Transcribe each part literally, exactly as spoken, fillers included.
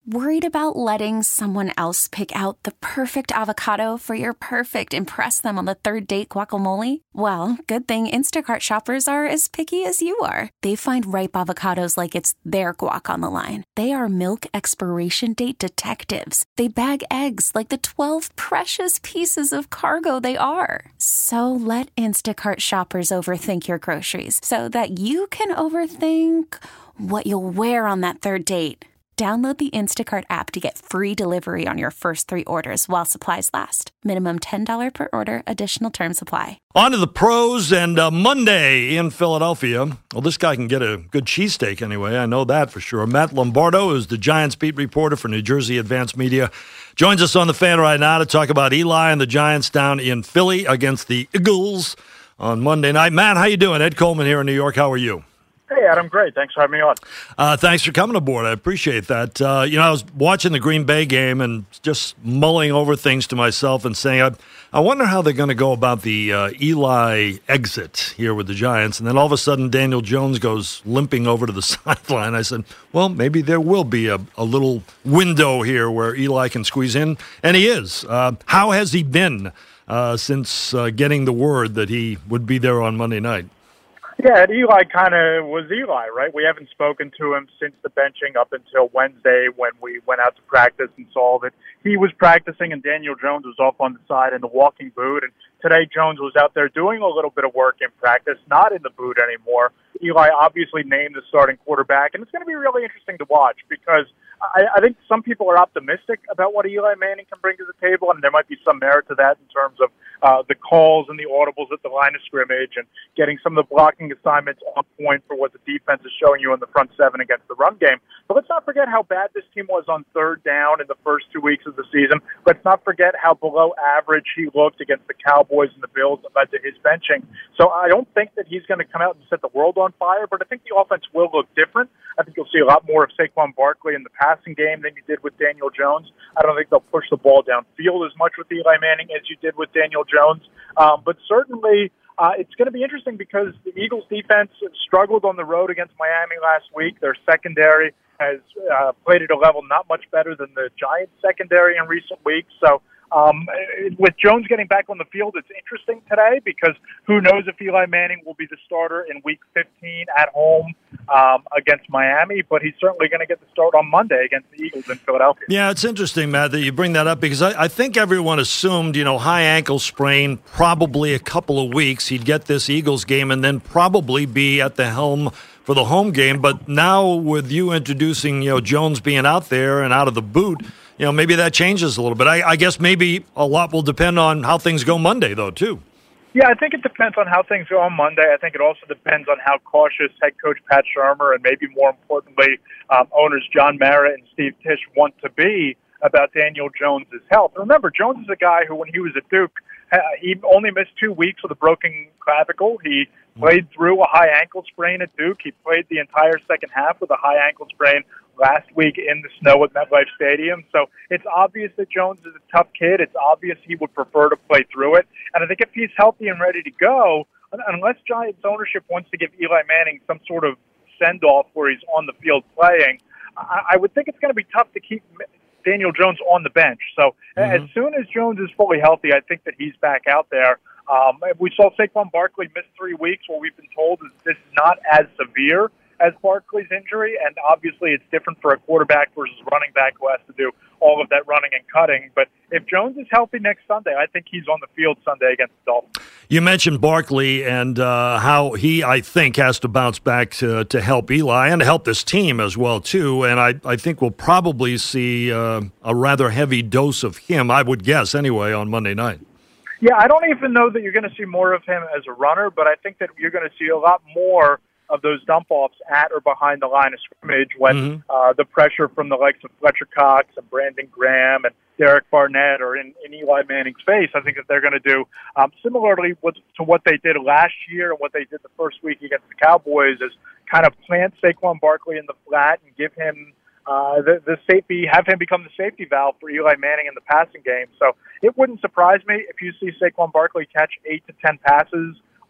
Worried about letting someone else pick out the perfect avocado for your perfect impress them on the third date guacamole? Well, good thing Instacart shoppers are as picky as you are. They find ripe avocados like it's their guac on the line. They are milk expiration date detectives. They bag eggs like the twelve precious pieces of cargo they are. So let Instacart shoppers overthink your groceries so that you can overthink what you'll wear on that third date. Download the Instacart app to get free delivery on your first three orders while supplies last. Minimum ten dollars per order. Additional terms apply. On to the pros, and uh, Monday in Philadelphia. Well, this guy can get a good cheesesteak anyway. I know that for sure. Matt Lombardo is the Giants beat reporter for New Jersey Advanced Media. Joins us on the Fan right now to talk about Eli and the Giants down in Philly against the Eagles on Monday night. Matt, how you doing? Ed Coleman here in New York. How are you? Hey, Adam, great. Thanks for having me on. Uh, thanks for coming aboard. I appreciate that. Uh, you know, I was watching the Green Bay game and just mulling over things to myself and saying, I, I wonder how they're going to go about the uh, Eli exit here with the Giants. And then all of a sudden, Daniel Jones goes limping over to the sideline. I said, well, maybe there will be a, a little window here where Eli can squeeze in. And he is. Uh, how has he been uh, since uh, getting the word that he would be there on Monday night? Yeah, Eli kind of was Eli, right? We haven't spoken to him since the benching up until Wednesday when we went out to practice and saw that he was practicing and Daniel Jones was off on the side in the walking boot. And today Jones was out there doing a little bit of work in practice, not in the boot anymore. Eli obviously named the starting quarterback, and it's going to be really interesting to watch because I, I think some people are optimistic about what Eli Manning can bring to the table, and there might be some merit to that in terms of uh, the calls and the audibles at the line of scrimmage and getting some of the blocking assignments on point for what the defense is showing you in the front seven against the run game. But let's not forget how bad this team was on third down in the first two weeks of the season. Let's not forget how below average he looked against the Cowboys and the Bills that led to his benching. So I don't think that he's going to come out and set the world on fire, but I think the offense will look different. I think you'll see a lot more of Saquon Barkley in the passing game than you did with Daniel Jones. I don't think they'll push the ball downfield as much with Eli Manning as you did with Daniel Jones. Um, but certainly uh, it's going to be interesting because the Eagles defense struggled on the road against Miami last week. Their secondary has uh, played at a level not much better than the Giants secondary in recent weeks. So Um, with Jones getting back on the field, it's interesting today because who knows if Eli Manning will be the starter in Week fifteen at home um, against Miami, but he's certainly going to get the start on Monday against the Eagles in Philadelphia. Yeah, it's interesting, Matt, that you bring that up because I, I think everyone assumed, you know, high ankle sprain, probably a couple of weeks. He'd get this Eagles game and then probably be at the helm for the home game. But now with you introducing, you know, Jones being out there and out of the boot, you know, maybe that changes a little bit. I, I guess maybe a lot will depend on how things go Monday, though, too. Yeah, I think it depends on how things go on Monday. I think it also depends on how cautious head coach Pat Shurmur and maybe more importantly, um, owners John Mara and Steve Tisch want to be about Daniel Jones' health. And remember, Jones is a guy who, when he was at Duke, uh, he only missed two weeks with a broken clavicle. He played through a high ankle sprain at Duke. He played the entire second half with a high ankle sprain last week in the snow at MetLife Stadium. So it's obvious that Jones is a tough kid. It's obvious he would prefer to play through it. And I think if he's healthy and ready to go, unless Giants ownership wants to give Eli Manning some sort of send-off where he's on the field playing, I, I would think it's going to be tough to keep Daniel Jones on the bench. So mm-hmm. as soon as Jones is fully healthy, I think that he's back out there. Um, we saw Saquon Barkley miss three weeks. What we've been told is this is not as severe as Barkley's injury, and obviously it's different for a quarterback versus running back who has to do all of that running and cutting. But if Jones is healthy next Sunday, I think he's on the field Sunday against the Dolphins. You mentioned Barkley and uh, how he, I think, has to bounce back to, to help Eli and to help this team as well, too. And I, I think we'll probably see uh, a rather heavy dose of him, I would guess, anyway, on Monday night. Yeah, I don't even know that you're going to see more of him as a runner, but I think that you're going to see a lot more of those dump-offs at or behind the line of scrimmage when mm-hmm. uh, the pressure from the likes of Fletcher Cox and Brandon Graham and Derek Barnett are in, in Eli Manning's face. I think that they're going to do um, similarly with, to what they did last year and what they did the first week against the Cowboys is kind of plant Saquon Barkley in the flat and give him uh, the, the safety, have him become the safety valve for Eli Manning in the passing game. So it wouldn't surprise me if you see Saquon Barkley catch eight to ten passes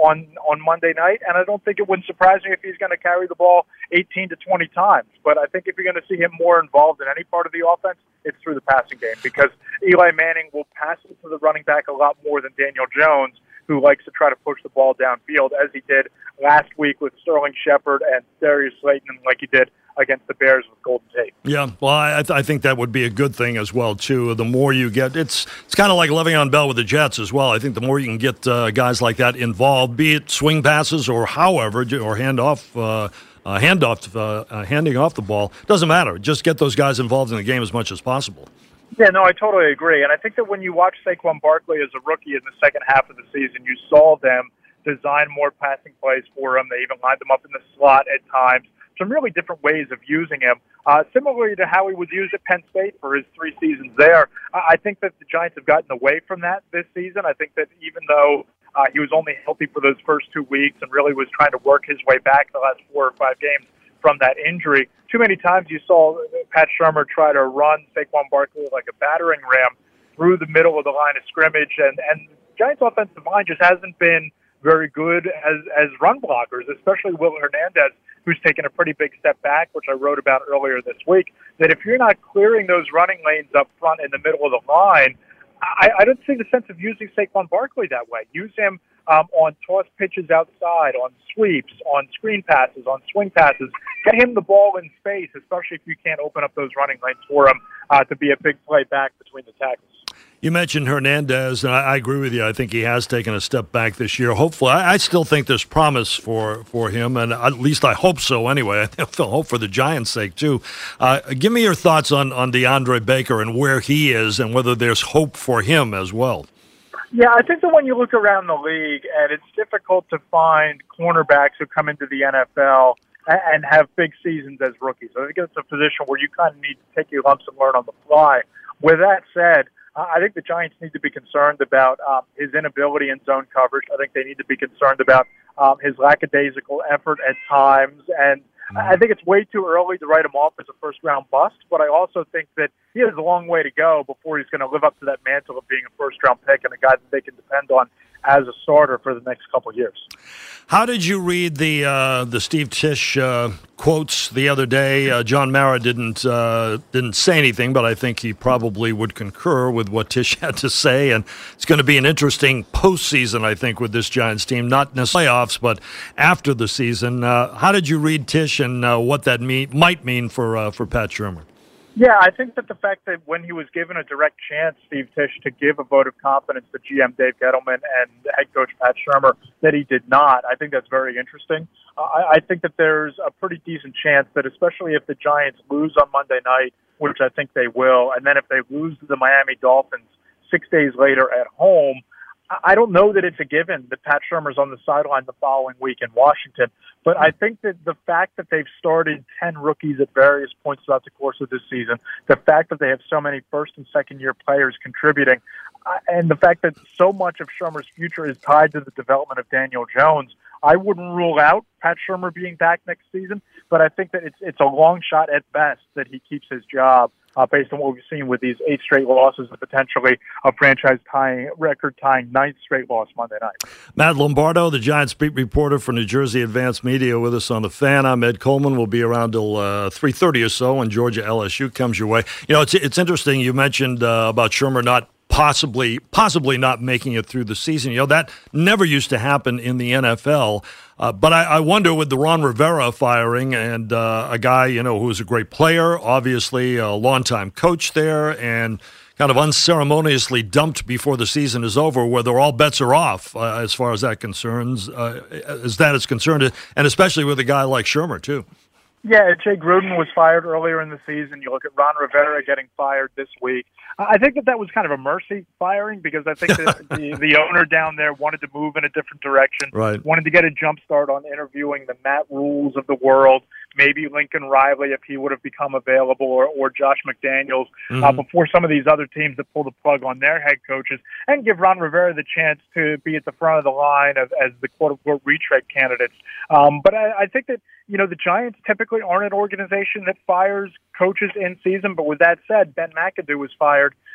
on, on Monday night, and I don't think it wouldn't surprise me if he's going to carry the ball eighteen to twenty times. But I think if you're going to see him more involved in any part of the offense, it's through the passing game, because Eli Manning will pass it to the running back a lot more than Daniel Jones, who likes to try to push the ball downfield, as he did last week with Sterling Shepard and Darius Slayton, and like he did against the Bears with Golden Tate. Yeah, well, I, th- I think that would be a good thing as well, too. The more you get, it's it's kind of like Le'Veon Bell with the Jets as well. I think the more you can get uh, guys like that involved, be it swing passes or however, or hand off, uh, uh, hand off, uh, uh, handing off the ball, doesn't matter. Just get those guys involved in the game as much as possible. Yeah, no, I totally agree. And I think that when you watch Saquon Barkley as a rookie in the second half of the season, you saw them design more passing plays for him. They even lined him up in the slot at times. Some really different ways of using him, uh, similarly to how he was used at Penn State for his three seasons there. I think that the Giants have gotten away from that this season. I think that even though uh, he was only healthy for those first two weeks and really was trying to work his way back the last four or five games from that injury, too many times you saw Pat Shurmur try to run Saquon Barkley like a battering ram through the middle of the line of scrimmage, and, and the Giants' offensive line just hasn't been very good as, as run blockers, especially Will Hernandez, who's taken a pretty big step back, which I wrote about earlier this week, that if you're not clearing those running lanes up front in the middle of the line, I, I don't see the sense of using Saquon Barkley that way. Use him um, on toss pitches outside, on sweeps, on screen passes, on swing passes. Get him the ball in space, especially if you can't open up those running lanes for him uh, to be a big play back between the tackles. You mentioned Hernandez, and I, I agree with you. I think he has taken a step back this year. Hopefully, I, I still think there's promise for, for him, and at least I hope so anyway. I hope for the Giants' sake, too. Uh, give me your thoughts on, on DeAndre Baker and where he is and whether there's hope for him as well. Yeah, I think that when you look around the league, and it's difficult to find cornerbacks who come into the N F L and have big seasons as rookies. I think it's a position where you kind of need to take your lumps and learn on the fly. With that said, I think the Giants need to be concerned about um, his inability in zone coverage. I think they need to be concerned about um, his lackadaisical effort at times. And I think it's way too early to write him off as a first-round bust, but I also think that he has a long way to go before he's going to live up to that mantle of being a first-round pick and a guy that they can depend on as a starter for the next couple of years. How did you read the uh, the Steve Tisch uh, quotes the other day? Uh, John Mara didn't uh, didn't say anything, but I think he probably would concur with what Tisch had to say. And it's going to be an interesting postseason, I think, with this Giants team. Not necessarily playoffs, but after the season. Uh, how did you read Tisch and uh, what that mean, might mean for uh, for Pat Shurmur? Yeah, I think that the fact that when he was given a direct chance, Steve Tisch, to give a vote of confidence to G M Dave Gettleman and head coach Pat Shurmur, that he did not, I think that's very interesting. Uh, I, I think that there's a pretty decent chance that, especially if the Giants lose on Monday night, which I think they will, and then if they lose to the Miami Dolphins six days later at home, I don't know that it's a given that Pat Shurmur's on the sideline the following week in Washington, but I think that the fact that they've started ten rookies at various points throughout the course of this season, the fact that they have so many first and second year players contributing, uh, and the fact that so much of Shurmur's future is tied to the development of Daniel Jones, I wouldn't rule out Pat Shurmur being back next season, but I think that it's it's a long shot at best that he keeps his job. Uh, based on what we've seen with these eight straight losses and potentially a franchise-tying, record-tying ninth straight loss Monday night. Matt Lombardo, the Giants beat reporter for New Jersey Advanced Media, with us on The Fan. I'm Ed Coleman. We'll be around till uh, three thirty or so when Georgia L S U comes your way. You know, it's it's interesting. You mentioned uh, about Shurmur not possibly possibly not making it through the season. You know, that never used to happen in the N F L. Uh, but I, I wonder, with the Ron Rivera firing and uh, a guy, you know, who's a great player, obviously a longtime coach there, and kind of unceremoniously dumped before the season is over, whether all bets are off uh, as far as that concerns, uh, as that is concerned, and especially with a guy like Shurmur, too. Yeah, Jay Gruden was fired earlier in the season. You look at Ron Rivera getting fired this week. I think that that was kind of a mercy firing because I think that the, the owner down there wanted to move in a different direction, right. Wanted to get a jump start on interviewing the Matt Rules of the world, maybe Lincoln Riley if he would have become available, or, or Josh McDaniels, mm-hmm. uh, before some of these other teams that pull the plug on their head coaches, and give Ron Rivera the chance to be at the front of the line of, as the quote-unquote retread candidates. Um, but I, I think that, you know, the Giants typically aren't an organization that fires coaches in season. But with that said, Ben McAdoo was fired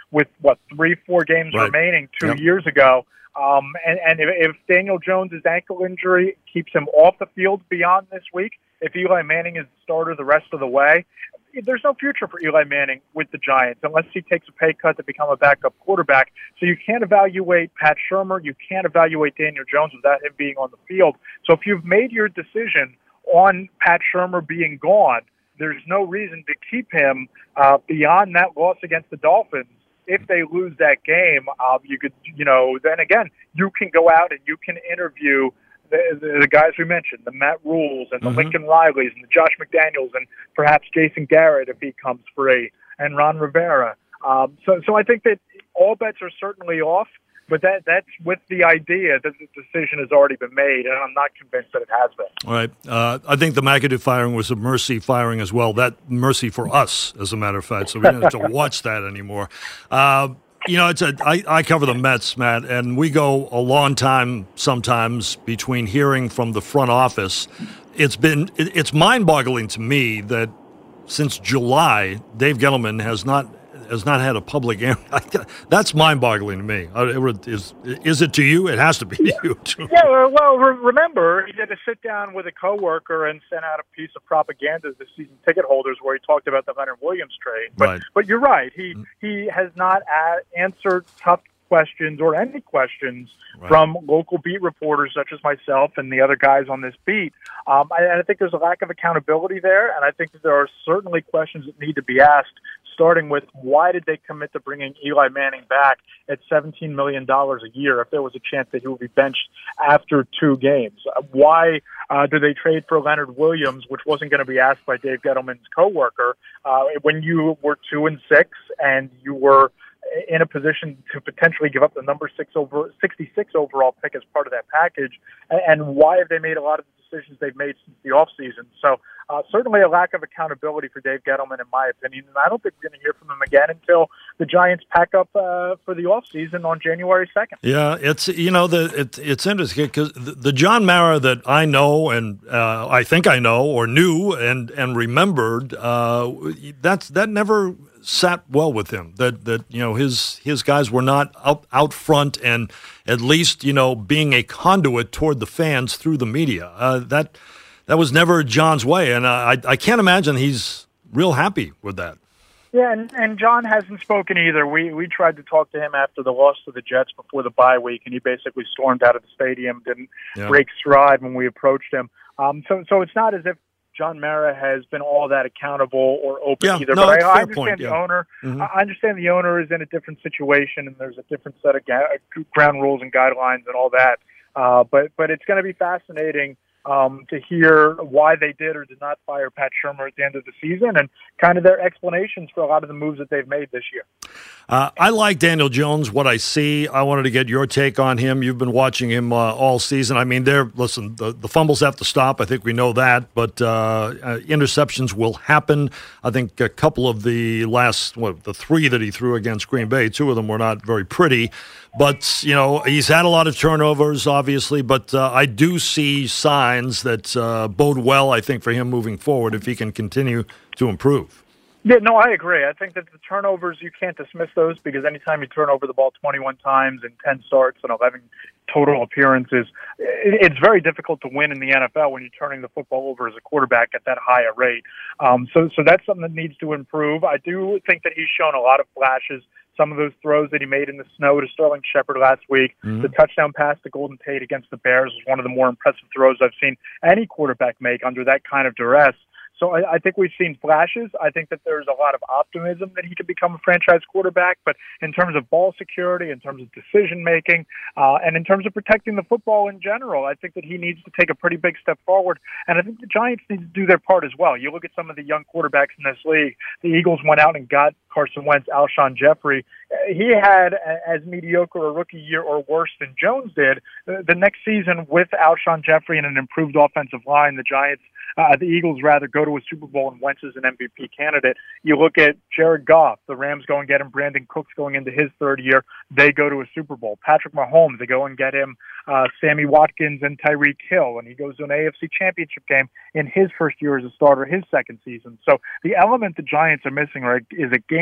with, what, three, four games right. remaining two yep. years ago. Um, and and if, if Daniel Jones' ankle injury keeps him off the field beyond this week, if Eli Manning is the starter the rest of the way, there's no future for Eli Manning with the Giants unless he takes a pay cut to become a backup quarterback. So you can't evaluate Pat Shurmur. You can't evaluate Daniel Jones without him being on the field. So if you've made your decision on Pat Shurmur being gone, there's no reason to keep him uh, beyond that loss against the Dolphins. If they lose that game, um, you could, you know, then again, you can go out and you can interview the, the, the guys we mentioned, the Matt Rules and the mm-hmm. Lincoln Rileys and the Josh McDaniels and perhaps Jason Garrett if he comes free and Ron Rivera. Um, so, so I think that all bets are certainly off. But that that's with the idea that the decision has already been made, and I'm not convinced that it has been. All right. Uh, I think the McAdoo firing was a mercy firing as well. That mercy for us, as a matter of fact, so we don't have to watch that anymore. Uh, you know, it's a, I, I cover the Mets, Matt, and we go a long time sometimes between hearing from the front office. It's been it, it's mind-boggling to me that since July, Dave Gettleman has not has not had a public air. That's mind-boggling to me. Is is it to you? It has to be to you, too. Yeah, well, remember, he had to sit down with a coworker and send out a piece of propaganda to season ticket holders where he talked about the Leonard Williams trade. But, right. but you're right. He, mm-hmm. he has not a- answered tough questions or any questions right. from local beat reporters such as myself and the other guys on this beat. Um, I, I think there's a lack of accountability there, and I think that there are certainly questions that need to be asked, starting with why did they commit to bringing Eli Manning back at seventeen million dollars a year if there was a chance that he would be benched after two games? Why uh, did they trade for Leonard Williams, which wasn't going to be asked by Dave Gettleman's coworker, uh, when you were two and six and you were in a position to potentially give up the number six over sixty-six overall pick as part of that package? And why have they made a lot of the decisions they've made since the offseason? So uh, certainly a lack of accountability for Dave Gettleman, in my opinion. And I don't think we're going to hear from him again until the Giants pack up uh, for the offseason on January second. Yeah, it's, you know, the it, it's interesting because the, the John Mara that I know and uh, I think I know or knew and, and remembered, uh, that's that never sat well with him. That that you know his his guys were not out out front and at least you know being a conduit toward the fans through the media. Uh, that that was never John's way, and I I can't imagine he's real happy with that. Yeah, and, and John hasn't spoken either. We we tried to talk to him after the loss to the Jets before the bye week, and he basically stormed out of the stadium, didn't yeah. break stride when we approached him. Um, so so it's not as if John Mara has been all that accountable or open yeah, either. No, but I, I fair understand point, the yeah. owner. Mm-hmm. I understand the owner is in a different situation, and there's a different set of ga- ground rules and guidelines and all that. Uh, but but it's going to be fascinating um, to hear why they did or did not fire Pat Shurmur at the end of the season, and kind of their explanations for a lot of the moves that they've made this year. Uh, I like Daniel Jones, what I see. I wanted to get your take on him. You've been watching him uh, all season. I mean, they're, listen, the, the fumbles have to stop. I think we know that. But uh, uh, interceptions will happen. I think a couple of the last, what, the three that he threw against Green Bay, two of them were not very pretty. But, you know, he's had a lot of turnovers, obviously. But uh, I do see signs that uh, bode well, I think, for him moving forward if he can continue to improve. Yeah, no, I agree. I think that the turnovers, you can't dismiss those because anytime you turn over the ball twenty-one times in ten starts and eleven total appearances, it's very difficult to win in the N F L when you're turning the football over as a quarterback at that high a rate. Um, so, so that's something that needs to improve. I do think that he's shown a lot of flashes. Some of those throws that he made in the snow to Sterling Shepard last week, mm-hmm. the touchdown pass to Golden Tate against the Bears was one of the more impressive throws I've seen any quarterback make under that kind of duress. So I, I think we've seen flashes. I think that there's a lot of optimism that he could become a franchise quarterback. But in terms of ball security, in terms of decision-making, uh, and in terms of protecting the football in general, I think that he needs to take a pretty big step forward. And I think the Giants need to do their part as well. You look at some of the young quarterbacks in this league. The Eagles went out and got Carson Wentz, Alshon Jeffrey. He had as mediocre a rookie year or worse than Jones did. The next season with Alshon Jeffrey and an improved offensive line, the Giants, uh, the Eagles rather go to a Super Bowl and Wentz is an M V P candidate. You look at Jared Goff, the Rams go and get him. Brandon Cooks going into his third year. They go to a Super Bowl. Patrick Mahomes, they go and get him uh, Sammy Watkins and Tyreek Hill, and he goes to an A F C championship game in his first year as a starter, his second season. So the element the Giants are missing, right, is a game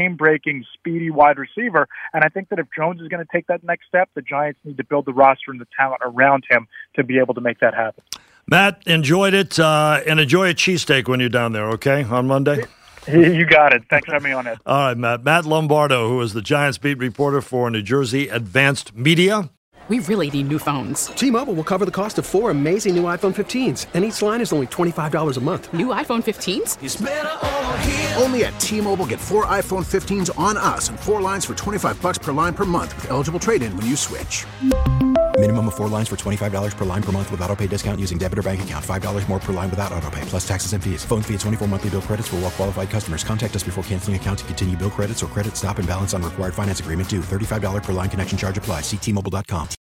game-breaking, speedy wide receiver. And I think that if Jones is going to take that next step, the Giants need to build the roster and the talent around him to be able to make that happen. Matt, enjoyed it, uh, and enjoy a cheesesteak when you're down there, okay, on Monday? You got it. Thanks for having me on it. All right, Matt. Matt Lombardo, who is the Giants beat reporter for New Jersey Advanced Media. We really need new phones. T-Mobile will cover the cost of four amazing new iPhone fifteens, and each line is only twenty-five dollars a month. New iPhone fifteens? It's better over here. Only at T-Mobile, get four iPhone fifteens on us and four lines for twenty-five dollars per line per month with eligible trade-in when you switch. Minimum of four lines for twenty-five dollars per line per month with autopay discount using debit or bank account. five dollars more per line without autopay, plus taxes and fees. Phone fee at twenty-four monthly bill credits for well-qualified customers. Contact us before canceling account to continue bill credits or credit stop and balance on required finance agreement due. thirty-five dollars per line connection charge applies. See T Mobile dot com.